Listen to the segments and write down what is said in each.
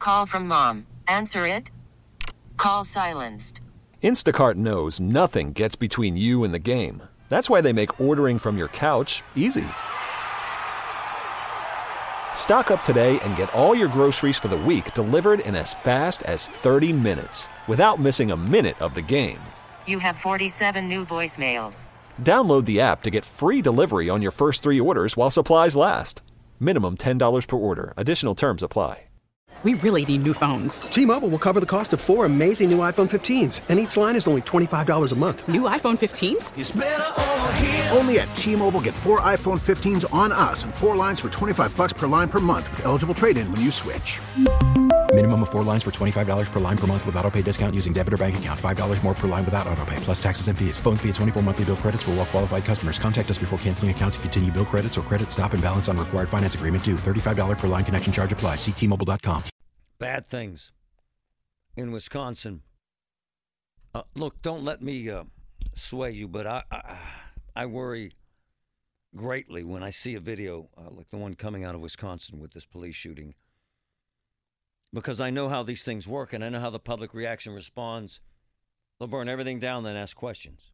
Call from mom. Answer it. Call silenced. Instacart knows nothing gets between you and the game. That's why they make ordering from your couch easy. Stock up today and get all your groceries for the week delivered in as fast as 30 minutes without missing a minute of the game. You have 47 new voicemails. Download the app to get free delivery on your first 3 orders while supplies last. Minimum $10 per order. Additional terms apply. We really need new phones. T-Mobile will cover the cost of 4 amazing new iPhone 15s, and each line is only $25 a month. New iPhone 15s? It's better over here. Only at T-Mobile, get 4 iPhone 15s on us and 4 lines for $25 per line per month with eligible trade-in when you switch. Minimum of 4 lines for $25 per line per month with autopay discount using debit or bank account. $5 more per line without autopay, plus taxes and fees. Phone fee at 24 monthly bill credits for well-qualified customers. Contact us before canceling account to continue bill credits or credit stop and balance on required finance agreement due. $35 per line connection charge applies. See T-Mobile.com. Bad things in Wisconsin. Look, don't let me sway you, but I worry greatly when I see a video like the one coming out of Wisconsin with this police shooting, because I know how these things work and I know how the public reaction responds. They'll burn everything down, then ask questions.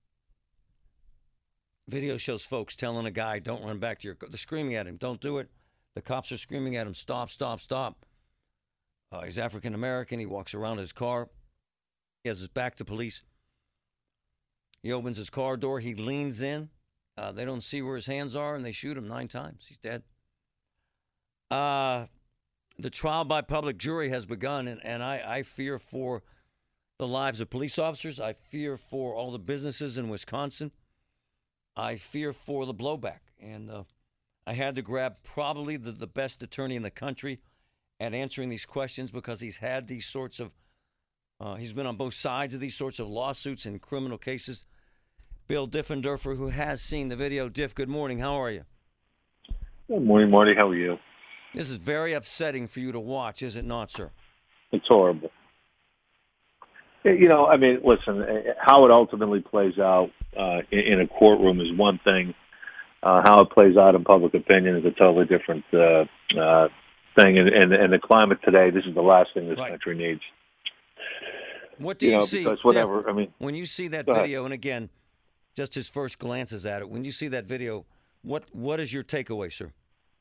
Video shows folks telling a guy, don't run back to your car. They're screaming at him, don't do it. The cops are screaming at him, stop, stop, stop. He's African-American. He walks around his car. He has his back to police. He opens his car door. He leans in. They don't see where his hands are, and they shoot him 9 times. He's dead. The trial by public jury has begun, and I fear for the lives of police officers. I fear for all the businesses in Wisconsin. I fear for the blowback. And I had to grab probably the best attorney in the country at answering these questions, because he's had these sorts of, he's been on both sides of these sorts of lawsuits and criminal cases. Bill Diffenderfer, who has seen the video. Diff, good morning. How are you? Good morning, Marty. How are you? This is very upsetting for you to watch, is it not, sir? It's horrible. You know, I mean, listen, how it ultimately plays out in a courtroom is one thing. How it plays out in public opinion is a totally different thing. And the climate today, this is the last thing this country needs. What do you see? Because whatever, I mean, when you see that video, and again, just his first glances at it, when you see that video, what is your takeaway, sir?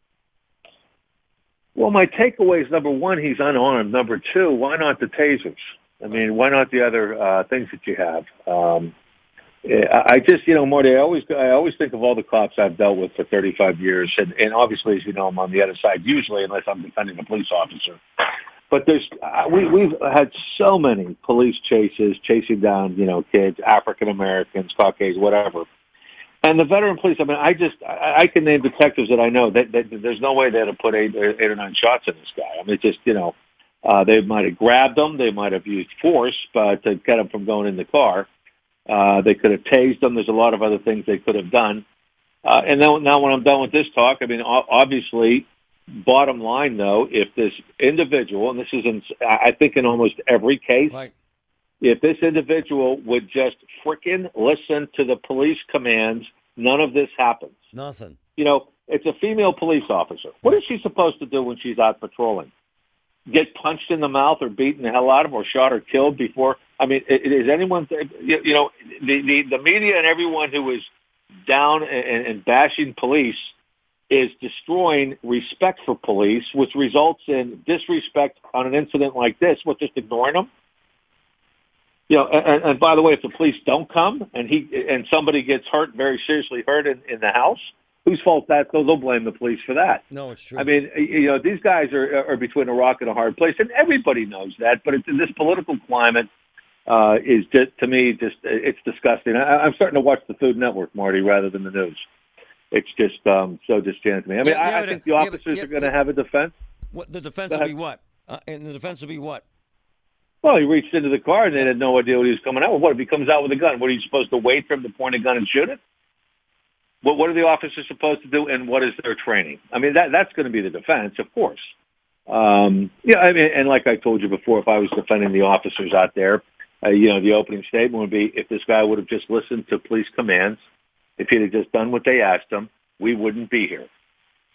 Well, my takeaway is, number one, he's unarmed. Number two, why not the tasers? I mean, why not the other things that you have? I just, you know, Marty, I always think of all the cops I've dealt with for 35 years, and obviously, as you know, I'm on the other side usually, unless I'm defending a police officer. But we've had so many police chases, chasing down, you know, kids, African Americans, Caucasians, whatever. And the veteran police, I mean, I can name detectives that I know that there's no way they'd have put eight or nine shots in this guy. I mean, it's just, you know, they might have grabbed him, they might have used force, but to get him from going in the car. They could have tased them. There's a lot of other things they could have done. And now when I'm done with this talk, I mean, obviously, bottom line, though, if this individual, and this is, I think in almost every case, right, if this individual would just frickin' listen to the police commands, none of this happens. Nothing. You know, it's a female police officer. What is she supposed to do when she's out patrolling? Get punched in the mouth or beaten the hell out of, or shot or killed before? I mean, is anyone, you know, the media and everyone who is down and bashing police is destroying respect for police, which results in disrespect on an incident like this, with just ignoring them. You know, and by the way, if the police don't come and somebody gets hurt, very seriously hurt in the house, whose fault that? They'll blame the police for that. No, it's true. I mean, you know, these guys are between a rock and a hard place, and everybody knows that. But in this political climate, is just, to me, it's disgusting. I'm starting to watch the Food Network, Marty, rather than the news. It's just so disenchanted to me. I mean, I think the officers are going to have a defense. What the defense will be? What? And the defense will be what? Well, he reached into the car and they had no idea what he was coming out with. What if he comes out with a gun? What, are you supposed to wait for him to point a gun and shoot it? What are the officers supposed to do, and what is their training? I mean, that's going to be the defense, of course. Yeah, I mean, and like I told you before, if I was defending the officers out there, you know, the opening statement would be, if this guy would have just listened to police commands, if he'd have just done what they asked him, we wouldn't be here.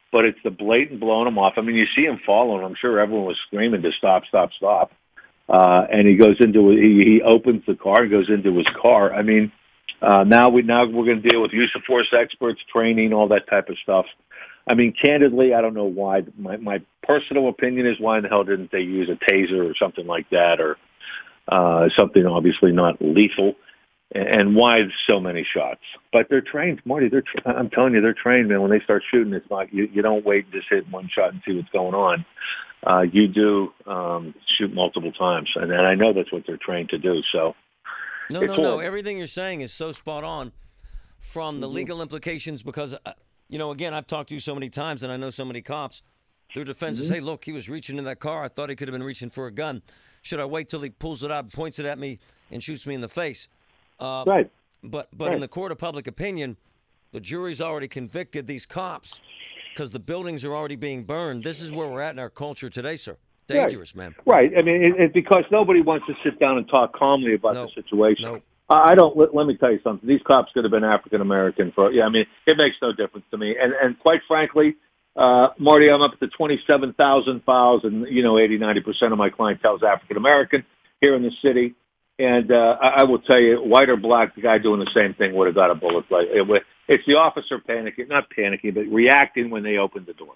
but it's the blatant blowing them off. I mean, you see him following. I'm sure everyone was screaming to stop, stop, stop. And he goes into he opens the car and goes into his car. I mean, now we're going to deal with use of force experts, training, all that type of stuff. I mean, candidly, I don't know why. My personal opinion is, why in the hell didn't they use a taser or something like that, or something obviously not lethal? And why so many shots? But they're trained, Marty. I'm telling you, they're trained, man. When they start shooting, it's not you don't wait and just hit one shot and see what's going on. You do shoot multiple times, and I know that's what they're trained to do. So no. Everything you're saying is so spot on from the legal implications, because again, I've talked to you so many times, and I know so many cops. Their defense is, hey, look, he was reaching in that car. I thought he could have been reaching for a gun. Should I wait till he pulls it out and points it at me and shoots me in the face? Right. But in the court of public opinion, the jury's already convicted these cops because the buildings are already being burned. This is where we're at in our culture today, sir. Dangerous, man. Right. I mean, it's because nobody wants to sit down and talk calmly about the situation. No. I don't. Let me tell you something. These cops could have been African American I mean, it makes no difference to me. And quite frankly, Marty, I'm up to 27,000 files, and 80-90% of my clientele is African American here in the city. And I will tell you, white or black, the guy doing the same thing would have got a bullet. It's the officer not panicking, but reacting when they opened the door.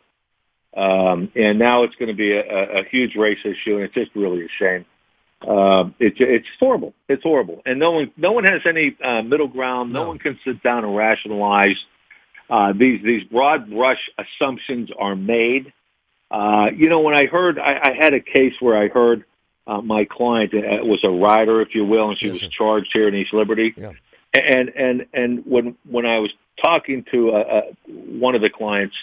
And now it's going to be a huge race issue, and it's just really a shame. It's horrible. It's horrible, and no one has any middle ground. No one can sit down and rationalize. These broad brush assumptions are made. When I had a case where I heard my client was a rider, if you will, and she was charged here in East Liberty. Yeah. And when I was talking to one of the clients,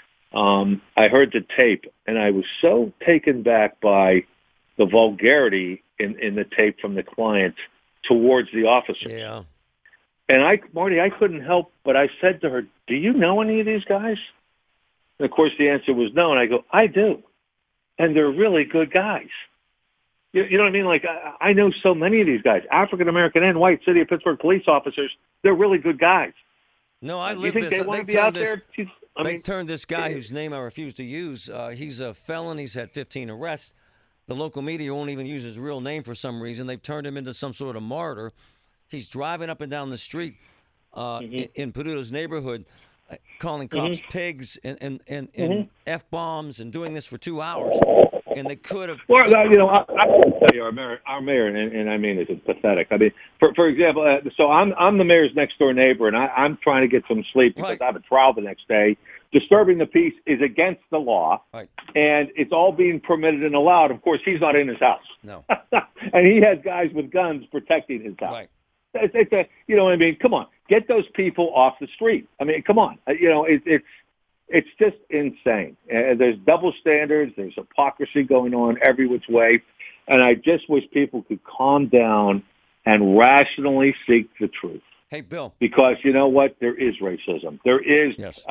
I heard the tape, and I was so taken back by the vulgarity in the tape from the client towards the officers. Yeah. And Marty, I couldn't help, but I said to her, "Do you know any of these guys?" And of course, the answer was no. And I go, "I do, and they're really good guys." You know what I mean? Like, I know so many of these guys, African American and white, City of Pittsburgh police officers. They're really good guys. No, I live you think this. they want to be out there? They turned this guy whose name I refuse to use. He's a felon. He's had 15 arrests. The local media won't even use his real name for some reason. They've turned him into some sort of martyr. He's driving up and down the street in Peduto's neighborhood, calling cops pigs and F-bombs and doing this for 2 hours. And they could have. Well, I can tell you, our mayor, and I mean, it's pathetic. I mean, for example, so I'm the mayor's next door neighbor, and I'm trying to get some sleep because I have a trial the next day. Disturbing the peace is against the law, and it's all being permitted and allowed. Of course, he's not in his house. No, and he has guys with guns protecting his house. Right. It's you know what I mean? Come on, get those people off the street. I mean, come on. It's just insane. There's double standards. There's hypocrisy going on every which way. And I just wish people could calm down and rationally seek the truth. Hey, Bill. Because you know what? There is racism. There is, yes.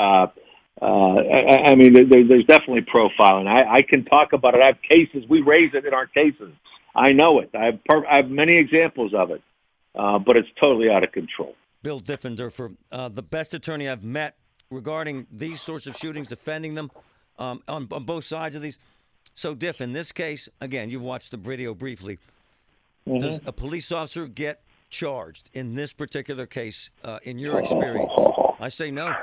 I mean, there's definitely profiling. I can talk about it. I have cases. We raise it in our cases. I know it. I have many examples of it. But it's totally out of control. Bill Diffender, for the best attorney I've met regarding these sorts of shootings, defending them on both sides of these. So, Diff, in this case, again, you've watched the video briefly. Does a police officer get charged in this particular case, in your experience? I say no.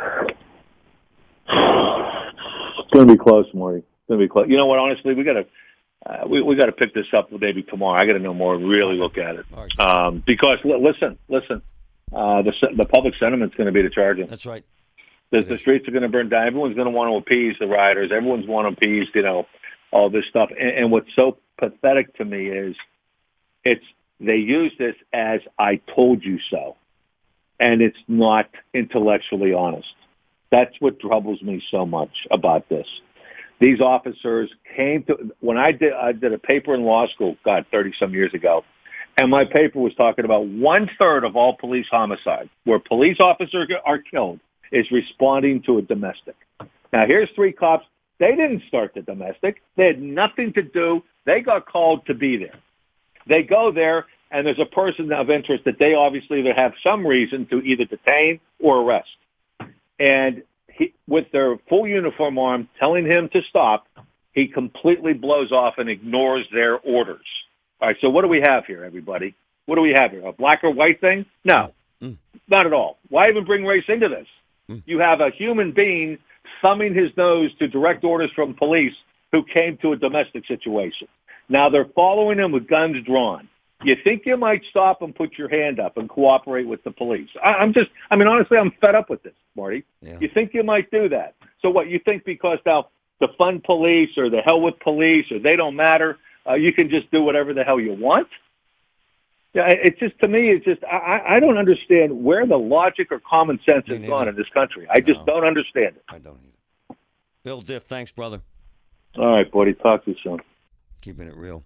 It's going to be close, Marty. It's going to be close. You know what? Honestly, we got to pick this up maybe tomorrow. I got to know more and really look at it. Right. Because listen. The public sentiment's going to be to charge him. That's right. The streets are going to burn down. Everyone's going to want to appease the rioters. Everyone's want to appease, all this stuff. And what's so pathetic to me is they use this as "I told you so," and it's not intellectually honest. That's what troubles me so much about this. These officers came to when I did a paper in law school, 30-some years ago, and my paper was talking about 1/3 of all police homicides, where police officers are killed, is responding to a domestic. Now, here's 3 cops. They didn't start the domestic. They had nothing to do. They got called to be there. They go there, and there's a person of interest that they obviously have some reason to either detain or arrest. And with their full uniform on, telling him to stop, he completely blows off and ignores their orders. All right, so what do we have here, everybody? What do we have here? A black or white thing? No, not at all. Why even bring race into this? You have a human being thumbing his nose to direct orders from police who came to a domestic situation. Now they're following him with guns drawn. You think you might stop and put your hand up and cooperate with the police? Honestly, I'm fed up with this, Marty. Yeah. You think you might do that? So what, you think because now the fun police or the hell with police or they don't matter, you can just do whatever the hell you want? Yeah, it's just, to me, it's just, I don't understand where the logic or common sense has gone in this country. I just don't understand it. I don't either. Bill Diff, thanks, brother. All right, buddy. Talk to you soon. Keeping it real.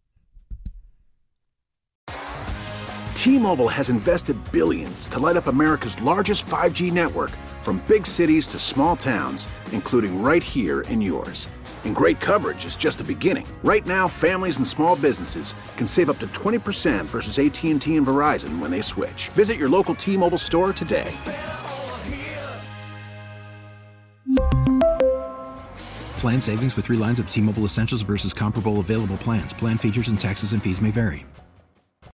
T-Mobile has invested billions to light up America's largest 5G network, from big cities to small towns, including right here in yours. And great coverage is just the beginning. Right now, families and small businesses can save up to 20% versus AT&T and Verizon when they switch. Visit your local T-Mobile store today. Plan savings with 3 lines of T-Mobile Essentials versus comparable available plans. Plan features and taxes and fees may vary.